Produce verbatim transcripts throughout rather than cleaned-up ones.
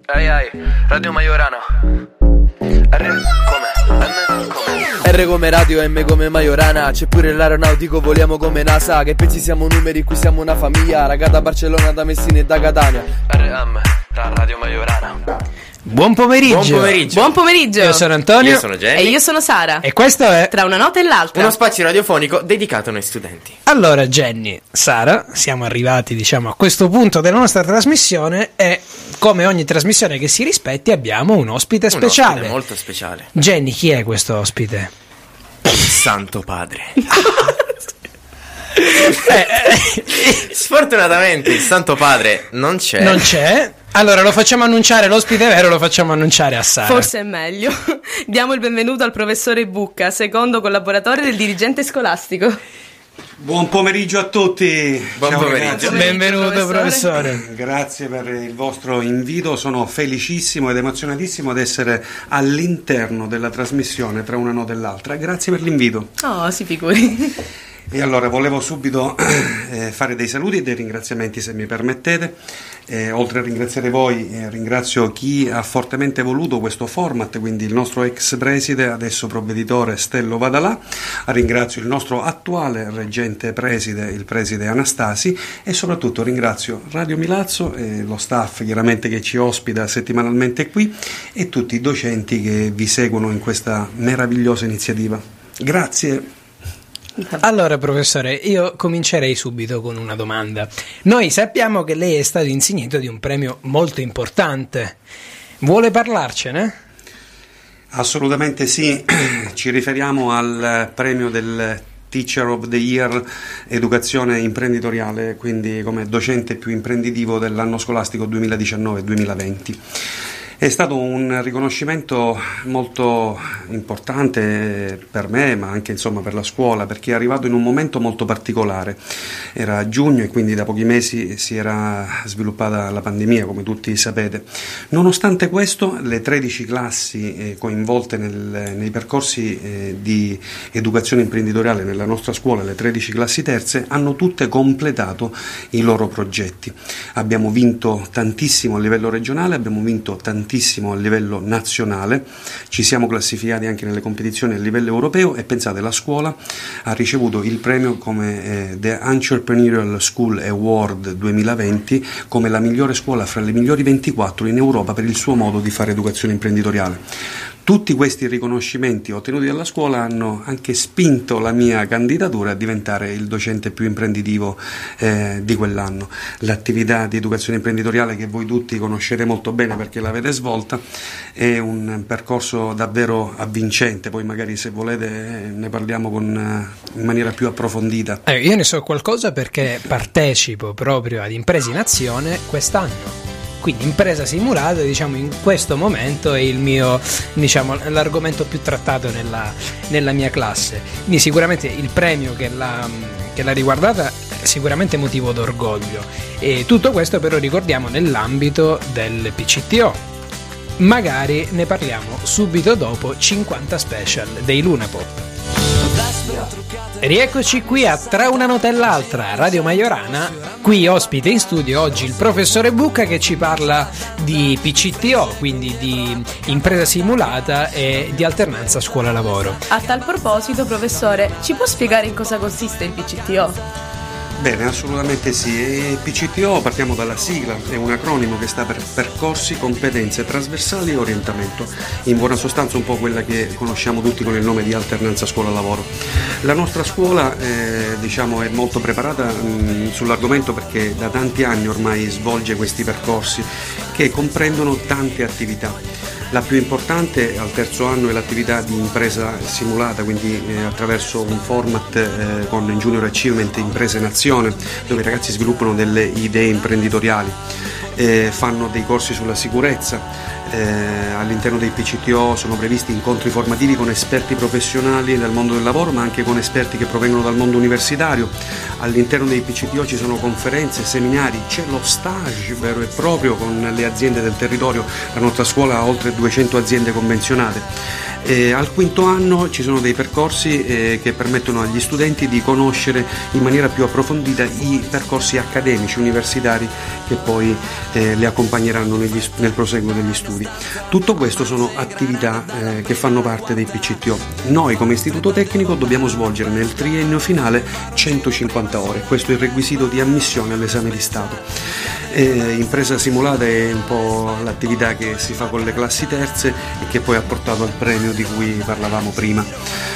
Ehi ehi, Radio Majorana. R come? M come? R come radio, M come Majorana. C'è pure l'aeronautico, voliamo come NASA. Che pezzi siamo numeri, qui siamo una famiglia. Raga da Barcellona, da Messina e da Catania. R M, da Radio Majorana. Buon pomeriggio. Buon pomeriggio. Buon pomeriggio. Io sono Antonio. Io sono Jenny. E io sono Sara. E questo è Tra una nota e l'altra, uno spazio radiofonico dedicato a noi studenti. Allora, Jenny, Sara, siamo arrivati, diciamo, a questo punto della nostra trasmissione e, come ogni trasmissione che si rispetti, abbiamo un ospite speciale. Un ospite molto speciale. Jenny, chi è questo ospite? Il Santo Padre. eh, eh, Sfortunatamente il Santo Padre non c'è. Non c'è. Allora lo facciamo annunciare, l'ospite vero lo facciamo annunciare a Sara. Forse è meglio. Diamo il benvenuto al professore Bucca, secondo collaboratore del dirigente scolastico. Buon pomeriggio a tutti. Buon Ciao, pomeriggio. ragazzi. Benvenuto professore. professore. Grazie per il vostro invito, sono felicissimo ed emozionatissimo ad essere all'interno della trasmissione Tra una nota e l'altra. Grazie per l'invito. Oh, si figuri. E allora volevo subito eh, fare dei saluti e dei ringraziamenti, se mi permettete. Eh, oltre a ringraziare voi, eh, ringrazio chi ha fortemente voluto questo format, quindi il nostro ex preside, adesso provveditore Stello Vadalà. Ringrazio il nostro attuale reggente preside, il preside Anastasi, e soprattutto ringrazio Radio Milazzo e lo staff chiaramente che ci ospita settimanalmente qui e tutti i docenti che vi seguono in questa meravigliosa iniziativa. Grazie. Allora professore, io comincerei subito con una domanda. Noi sappiamo che lei è stato insignito di un premio molto importante. Vuole parlarcene? Assolutamente sì, ci riferiamo al premio del Teacher of the Year Educazione Imprenditoriale, quindi come docente più imprenditivo dell'anno scolastico duemiladiciannove duemilaventi. È stato un riconoscimento molto importante per me, ma anche insomma per la scuola, perché è arrivato in un momento molto particolare. Era giugno e quindi da pochi mesi si era sviluppata la pandemia, come tutti sapete. Nonostante questo, le tredici classi eh, coinvolte nel, nei percorsi eh, di educazione imprenditoriale nella nostra scuola, le tredici classi terze, hanno tutte completato i loro progetti. Abbiamo vinto tantissimo a livello regionale, abbiamo vinto tantissimo a livello nazionale, ci siamo classificati anche nelle competizioni a livello europeo e pensate, la scuola ha ricevuto il premio come eh, The Entrepreneurial School Award duemilaventi come la migliore scuola fra le migliori ventiquattro in Europa per il suo modo di fare educazione imprenditoriale. Tutti questi riconoscimenti ottenuti dalla scuola hanno anche spinto la mia candidatura a diventare il docente più imprenditivo eh, di quell'anno. L'attività di educazione imprenditoriale, che voi tutti conoscete molto bene perché l'avete svolta, è un percorso davvero avvincente. Poi magari, se volete, ne parliamo con, in maniera più approfondita. Eh, io ne so qualcosa perché partecipo proprio ad Imprese in Azione quest'anno. Quindi impresa simulata, diciamo, in questo momento è il mio, diciamo, l'argomento più trattato nella, nella mia classe. Quindi sicuramente il premio che l'ha, che l'ha riguardata è sicuramente motivo d'orgoglio. E tutto questo però ricordiamo nell'ambito del P C T O. Magari ne parliamo subito dopo cinquanta Special dei Luna Pop. Rieccoci qui a Tra una nota e l'altra, Radio Majorana. Qui ospite in studio oggi il professore Bucca, che ci parla di P C T O, quindi di impresa simulata e di alternanza scuola-lavoro. A tal proposito, professore, ci può spiegare in cosa consiste il P C T O? Bene, assolutamente sì. E P C T O, partiamo dalla sigla, è un acronimo che sta per percorsi, competenze trasversali e orientamento. In buona sostanza un po' quella che conosciamo tutti con il nome di alternanza scuola-lavoro. La nostra scuola eh, diciamo è molto preparata mh, sull'argomento, perché da tanti anni ormai svolge questi percorsi che comprendono tante attività. La più importante al terzo anno è l'attività di impresa simulata, quindi eh, attraverso un format eh, con Junior Achievement Imprese in Azione, dove i ragazzi sviluppano delle idee imprenditoriali, eh, fanno dei corsi sulla sicurezza. Eh, all'interno dei P C T O sono previsti incontri formativi con esperti professionali del mondo del lavoro, ma anche con esperti che provengono dal mondo universitario. All'interno dei P C T O ci sono conferenze, seminari, c'è lo stage vero e proprio con le aziende del territorio. La nostra scuola ha oltre duecento aziende convenzionate. E al quinto anno ci sono dei percorsi eh, che permettono agli studenti di conoscere in maniera più approfondita i percorsi accademici universitari che poi eh, le accompagneranno negli, nel proseguo degli studi. Tutto questo sono attività eh, che fanno parte dei P C T O. Noi come istituto tecnico dobbiamo svolgere nel triennio finale centocinquanta ore, questo è il requisito di ammissione all'esame di Stato. Eh, impresa simulata è un po' l'attività che si fa con le classi terze e che poi ha portato al premio di cui parlavamo prima.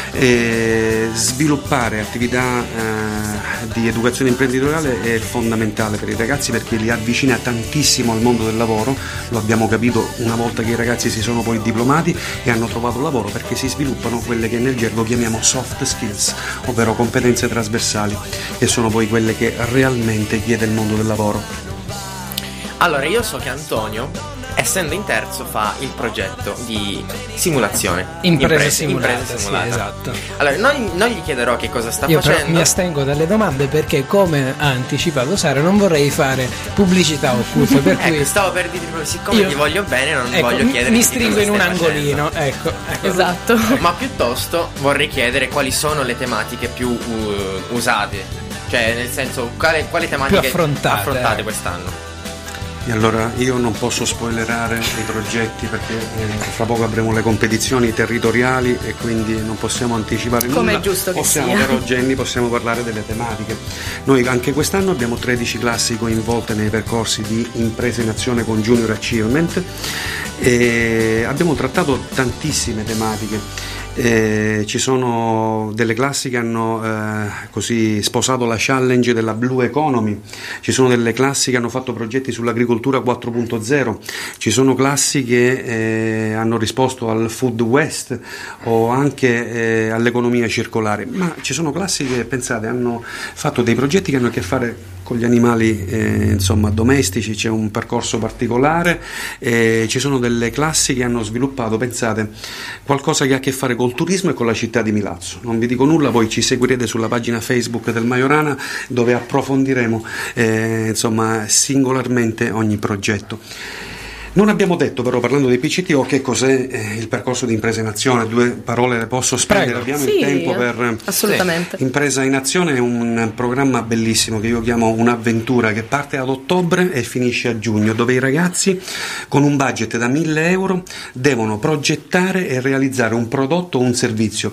Eh, sviluppare attività eh, di educazione imprenditoriale è fondamentale per i ragazzi perché li avvicina tantissimo al mondo del lavoro, lo abbiamo capito una volta che i ragazzi si sono poi diplomati e hanno trovato lavoro, perché si sviluppano quelle che nel gergo chiamiamo soft skills, ovvero competenze trasversali, che sono poi quelle che realmente chiede il mondo del lavoro. Allora, io so che Antonio, essendo in terzo, fa il progetto di simulazione. Impresa simulata, impresa simulata. Sì, esatto. Allora, non, non gli chiederò che cosa sta Io facendo. Però mi astengo dalle domande perché, come ha anticipato Sara, non vorrei fare pubblicità occulta. Per ecco, cui stavo per dire proprio, siccome io, gli voglio bene, non ecco, voglio chiedere. Mi stringo in un angolino, ecco, ecco. Esatto. Ma piuttosto vorrei chiedere quali sono le tematiche più uh, usate. Cioè, nel senso, quale, quali tematiche più affrontate, affrontate eh. quest'anno? E allora io non posso spoilerare i progetti perché eh, fra poco avremo le competizioni territoriali e quindi non possiamo anticipare nulla. Come è giusto che possiamo, sia. Però Jenny, possiamo parlare delle tematiche. Noi anche quest'anno abbiamo tredici classi coinvolte nei percorsi di imprese in azione con Junior Achievement e abbiamo trattato tantissime tematiche. Eh, ci sono delle classi che hanno eh, così sposato la challenge della Blue Economy, ci sono delle classi che hanno fatto progetti sull'agricoltura quattro punto zero, ci sono classi che eh, hanno risposto al food waste o anche eh, all'economia circolare, ma ci sono classi che, pensate, hanno fatto dei progetti che hanno a che fare con gli animali eh, insomma domestici, c'è un percorso particolare, eh, ci sono delle classi che hanno sviluppato, pensate, qualcosa che ha a che fare col turismo e con la città di Milazzo. Non vi dico nulla, voi ci seguirete sulla pagina Facebook del Majorana dove approfondiremo eh, insomma singolarmente ogni progetto. Non abbiamo detto però, parlando dei P C T O, che cos'è eh, il percorso di Impresa in Azione. Due parole le posso spendere, abbiamo sì, il tempo per... assolutamente. Sì. Impresa in Azione è un programma bellissimo che io chiamo un'avventura, che parte ad ottobre e finisce a giugno, dove i ragazzi con un budget da mille euro devono progettare e realizzare un prodotto o un servizio,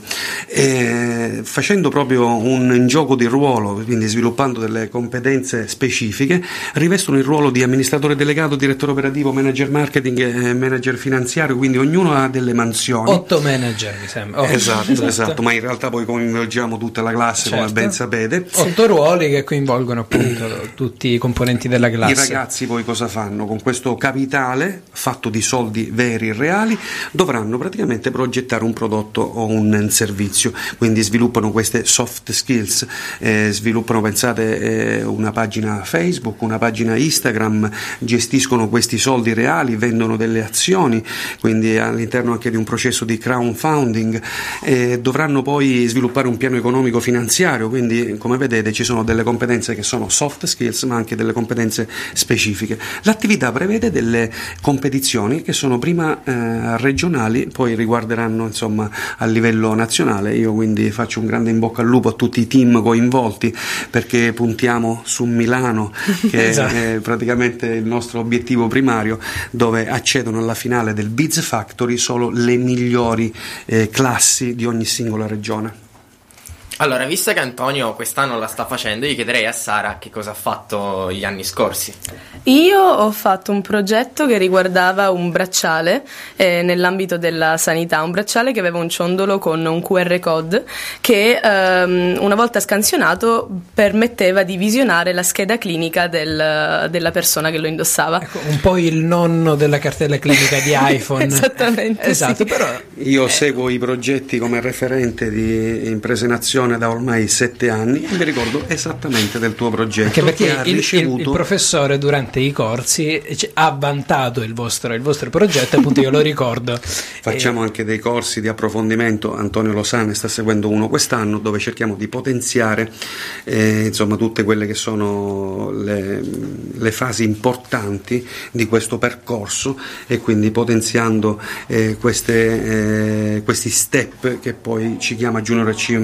e facendo proprio un gioco di ruolo, quindi sviluppando delle competenze specifiche, rivestono il ruolo di amministratore delegato, direttore operativo, manager marketing e manager finanziario, quindi ognuno ha delle mansioni. Otto manager mi sembra. Oh, esatto, esatto, esatto, ma in realtà poi coinvolgiamo tutta la classe, certo, come ben sapete. Otto ruoli che coinvolgono appunto tutti i componenti della classe. I ragazzi poi cosa fanno? Con questo capitale fatto di soldi veri e reali dovranno praticamente progettare un prodotto o un servizio, quindi sviluppano queste soft skills, eh, sviluppano, pensate, eh, una pagina Facebook, una pagina Instagram, gestiscono questi soldi reali, vendono delle azioni, quindi all'interno anche di un processo di crowdfunding, e dovranno poi sviluppare un piano economico finanziario, quindi come vedete ci sono delle competenze che sono soft skills ma anche delle competenze specifiche. L'attività prevede delle competizioni che sono prima eh, regionali, poi riguarderanno insomma a livello nazionale. Io quindi faccio un grande in bocca al lupo a tutti i team coinvolti, perché puntiamo su Milano che esatto, è praticamente il nostro obiettivo primario, dove accedono alla finale del Biz Factory solo le migliori eh, classi di ogni singola regione. Allora, visto che Antonio quest'anno la sta facendo, io chiederei a Sara che cosa ha fatto gli anni scorsi. Io ho fatto un progetto che riguardava un bracciale eh, nell'ambito della sanità, un bracciale che aveva un ciondolo con un Q R code che ehm, una volta scansionato permetteva di visionare la scheda clinica del, della persona che lo indossava. Ecco, un po' il nonno della cartella clinica di iPhone. Esattamente. Esatto, sì. però io seguo i progetti come referente di Imprese in Azione da ormai sette anni e mi ricordo esattamente del tuo progetto. Anche perché che ha il, ricevuto... il, il professore durante i corsi ha vantato il vostro, il vostro progetto, appunto io lo ricordo. Facciamo e... anche dei corsi di approfondimento, Antonio lo sa, ne sta seguendo uno quest'anno, dove cerchiamo di potenziare eh, insomma tutte quelle che sono le, le fasi importanti di questo percorso, e quindi potenziando eh, queste, eh, questi step che poi ci chiama Junior Achievement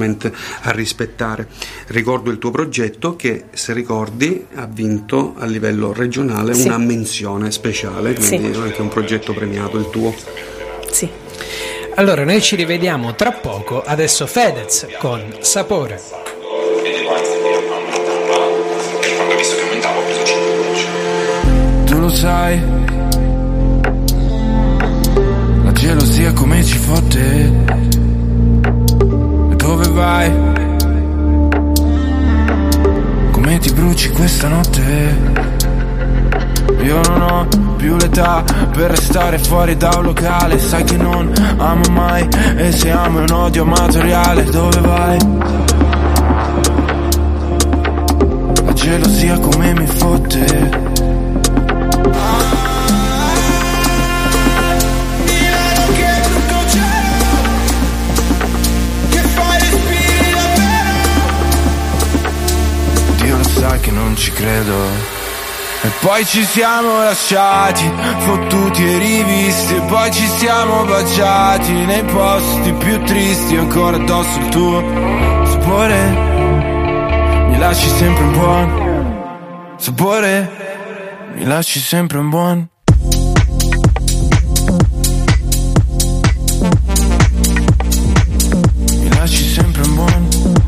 a rispettare. Ricordo il tuo progetto che, se ricordi, ha vinto a livello regionale sì. una menzione speciale, quindi sì. anche un progetto premiato il tuo. Sì. Allora noi ci rivediamo tra poco, adesso Fedez con Sapore. Tu lo sai, la gelosia come ci fotte. E dove vai? Come ti bruci questa notte? Io non ho più l'età per restare fuori da un locale. Sai che non amo mai, e se amo è un odio amatoriale. Dove vai? La gelosia come mi fotte. Sai che non ci credo. E poi ci siamo lasciati, fottuti e rivisti. E poi ci siamo baciati nei posti più tristi. Ancora addosso il tuo sapore, mi lasci sempre un buon sapore, mi lasci sempre un buon. Mi lasci sempre un buon.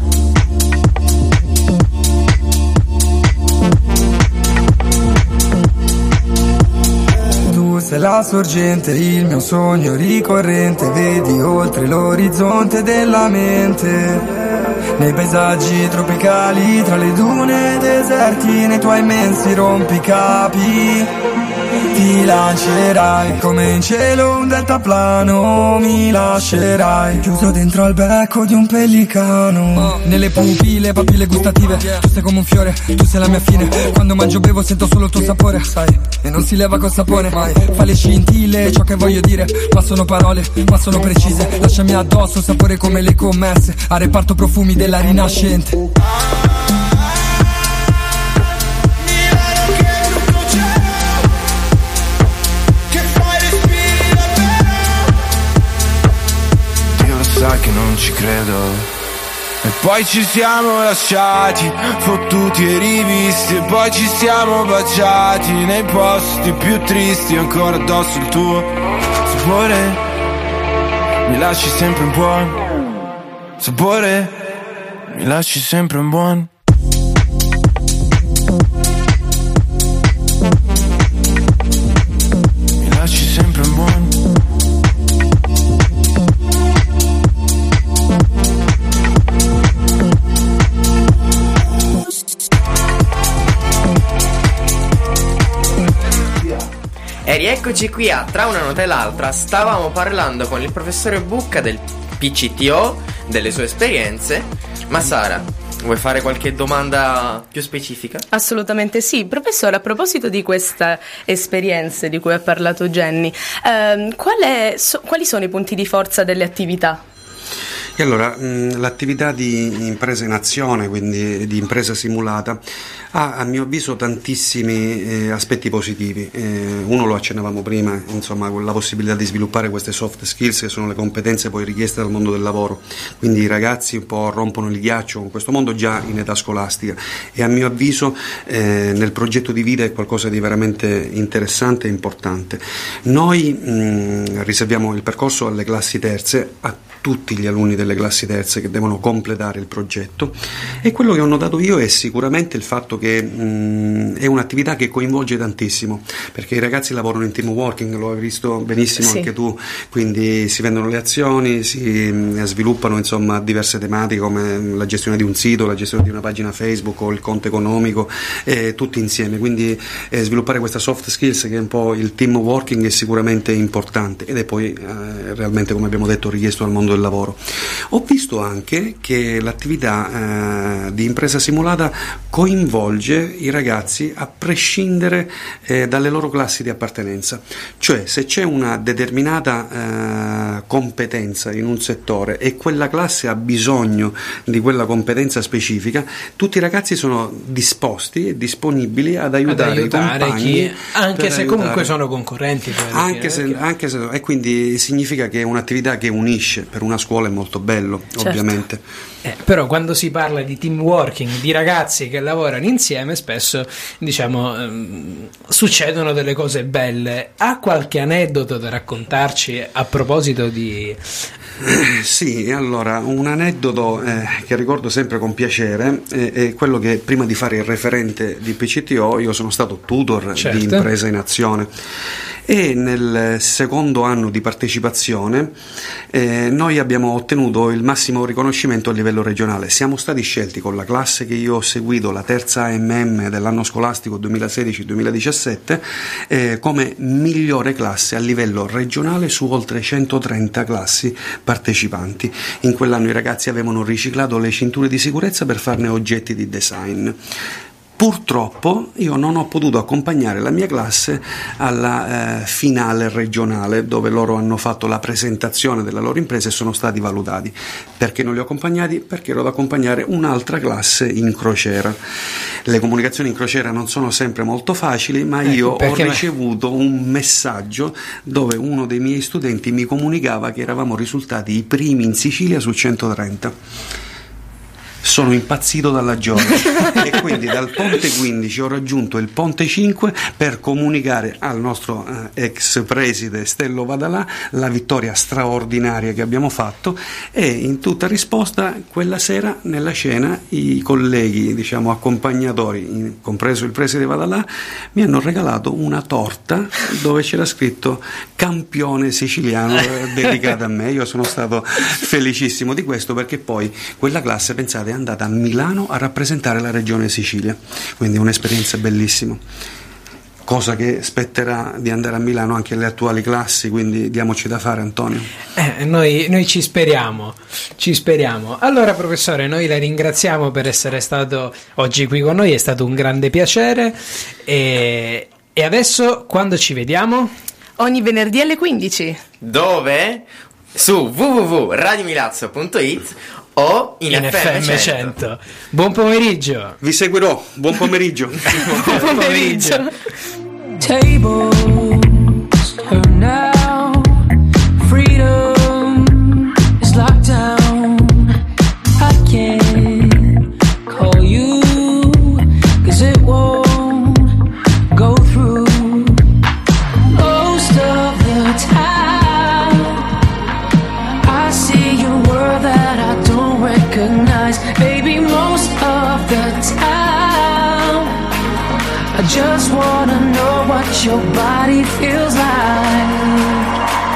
Sei la sorgente, il mio sogno ricorrente. Vedi oltre l'orizzonte della mente, nei paesaggi tropicali, tra le dune deserti, nei tuoi immensi rompicapi. Ti lancerai come in cielo un deltaplano, mi lascerai chiuso dentro al becco di un pellicano. Nelle pupille, papille gustative, tu sei come un fiore, tu sei la mia fine. Quando mangio bevo sento solo il tuo sapore, sai, e non si leva col sapone. Fa le scintille, ciò che voglio dire, ma sono parole, ma sono precise. Lasciami addosso, sapore come le commesse, a reparto profumi della rinascente. Sai che non ci credo. E poi ci siamo lasciati, fottuti e rivisti. E poi ci siamo baciati nei posti più tristi. Ancora addosso il tuo sapore, mi lasci sempre un buon sapore, mi lasci sempre un buon. Mi lasci sempre un buon. E rieccoci qui a Tra una nota e l'altra. Stavamo parlando con il professore Bucca del P C T O, delle sue esperienze. Ma Sara, vuoi fare qualche domanda più specifica? Assolutamente sì. Professore, a proposito di queste esperienze di cui ha parlato Jenny, ehm, qual è, so, quali sono i punti di forza delle attività? E allora, mh, l'attività di impresa in azione, quindi di impresa simulata, ha a mio avviso tantissimi eh, aspetti positivi. Eh, uno lo accennavamo prima, insomma, con la possibilità di sviluppare queste soft skills, che sono le competenze poi richieste dal mondo del lavoro. Quindi i ragazzi un po' rompono il ghiaccio con questo mondo già in età scolastica, e a mio avviso eh, nel progetto di vita è qualcosa di veramente interessante e importante. Noi mh, riserviamo il percorso alle classi terze, a tutti gli alunni delle classi terze che devono completare il progetto, e quello che ho notato io è sicuramente il fatto che mh, è un'attività che coinvolge tantissimo, perché i ragazzi lavorano in team working, lo hai visto benissimo sì. anche tu, quindi si vendono le azioni, si mh, sviluppano insomma diverse tematiche come la gestione di un sito, la gestione di una pagina Facebook o il conto economico, eh, tutti insieme, quindi eh, sviluppare questa soft skills che è un po' il team working è sicuramente importante, ed è poi eh, realmente, come abbiamo detto, richiesto al mondo del lavoro. Ho visto anche che l'attività eh, di impresa simulata coinvolge i ragazzi a prescindere eh, dalle loro classi di appartenenza, cioè se c'è una determinata eh, competenza in un settore e quella classe ha bisogno di quella competenza specifica, tutti i ragazzi sono disposti e disponibili ad aiutare, ad aiutare i compagni, chi, anche se aiutare. Comunque sono concorrenti, anche se, anche se, e quindi significa che è un'attività che unisce per per una scuola è molto bello, Certo. ovviamente. Eh, però quando si parla di team working, di ragazzi che lavorano insieme, spesso diciamo ehm, succedono delle cose belle. Ha qualche aneddoto da raccontarci a proposito di... Sì, allora un aneddoto eh, che ricordo sempre con piacere è, è quello che prima di fare il referente di P C T O io sono stato tutor Certo. di Impresa in Azione, e nel secondo anno di partecipazione eh, noi abbiamo ottenuto il massimo riconoscimento a livello regionale. Siamo stati scelti con la classe che io ho seguito, la terza A M M dell'anno scolastico duemilasedici duemiladiciassette, eh, come migliore classe a livello regionale su oltre centotrenta classi partecipanti. In quell'anno i ragazzi avevano riciclato le cinture di sicurezza per farne oggetti di design. Purtroppo io non ho potuto accompagnare la mia classe alla eh, finale regionale, dove loro hanno fatto la presentazione della loro impresa e sono stati valutati. Perché non li ho accompagnati? Perché ero ad accompagnare un'altra classe in crociera. Le comunicazioni in crociera non sono sempre molto facili, ma io Ecco, ho ricevuto un messaggio dove uno dei miei studenti mi comunicava che eravamo risultati i primi in Sicilia su centotrenta. Sono impazzito dalla gioia e quindi dal ponte quindici ho raggiunto il ponte cinque per comunicare al nostro eh, ex preside Stello Vadalà la vittoria straordinaria che abbiamo fatto, e in tutta risposta quella sera nella cena i colleghi, diciamo accompagnatori, in, compreso il preside Vadalà, mi hanno regalato una torta dove c'era scritto campione siciliano eh, dedicata a me. Io sono stato felicissimo di questo, perché poi quella classe, pensate, è andata a Milano a rappresentare la regione Sicilia, quindi un'esperienza bellissima, cosa che spetterà di andare a Milano anche alle attuali classi, quindi diamoci da fare, Antonio. Eh, noi, noi ci speriamo, ci speriamo. Allora professore, noi la ringraziamo per essere stato oggi qui con noi, è stato un grande piacere, e, e adesso quando ci vediamo? Ogni venerdì alle quindici. Dove? Su w w w punto radio milazzo punto i t o in, in F M cento. cento. Buon pomeriggio. Vi seguirò, buon pomeriggio. Buon pomeriggio. Tables turn now. Freedom is locked down. I can't call you, 'cause it won't go through. Most of the time I see your world that I don't recognize. Baby, most of the time I just wanna know what your body feels like.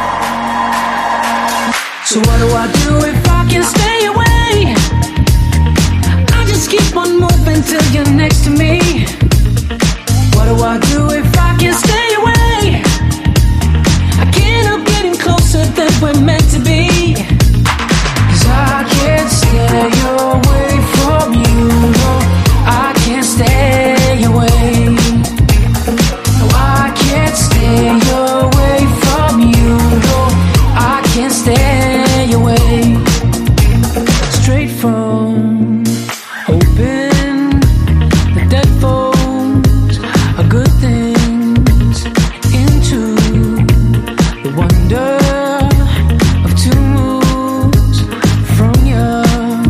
So what do I do if I can stay away? I just keep on moving till you're next to me. What do I do if I can stay away? I can't help getting closer than we're meant to be. 'Cause I can't stay away from you. No, I can't stay away. No, I can't stay away from you. No, I can't stay away. Straight from open the dead phones of good things into the wonder of two moves from you.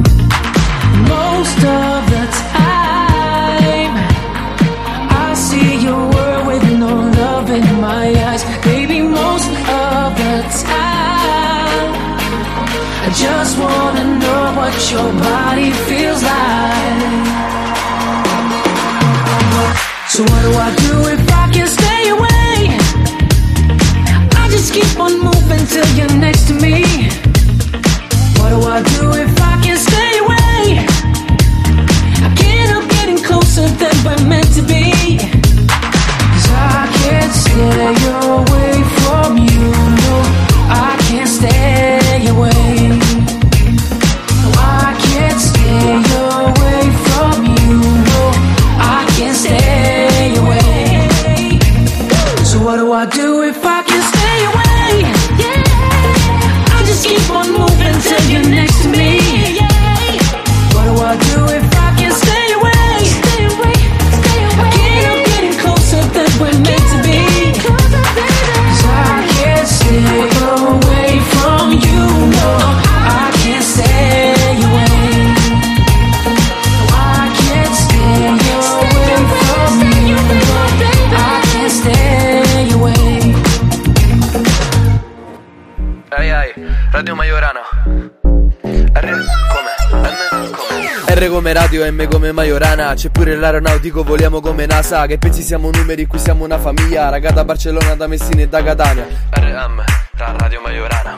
Most of the time I see your world with no love in my eyes. Baby, most of the time I just wanna know what your body feels like. So what do I do if I can stay away? I just keep on moving till you're next to me. What do I do if I can stay away? I can't help getting closer than we're meant to be. 'Cause I can't stay away from you. No, I can't stay away. No, I can't stay away from you. No, I can't stay away. So what do I do if I can stay away? Yeah, I just keep on moving till you're next to me. What do I do if I can stay away? Stay away, stay away. I can't help getting closer than we're meant to be. 'Cause I can't stay away from you. No, Radio Majorana. R come? M come? R come radio, M come Majorana. C'è pure l'aeronautico, voliamo come NASA. Che pensi siamo numeri, qui siamo una famiglia. Raga da Barcellona, da Messina e da Catania. R M, Radio Majorana.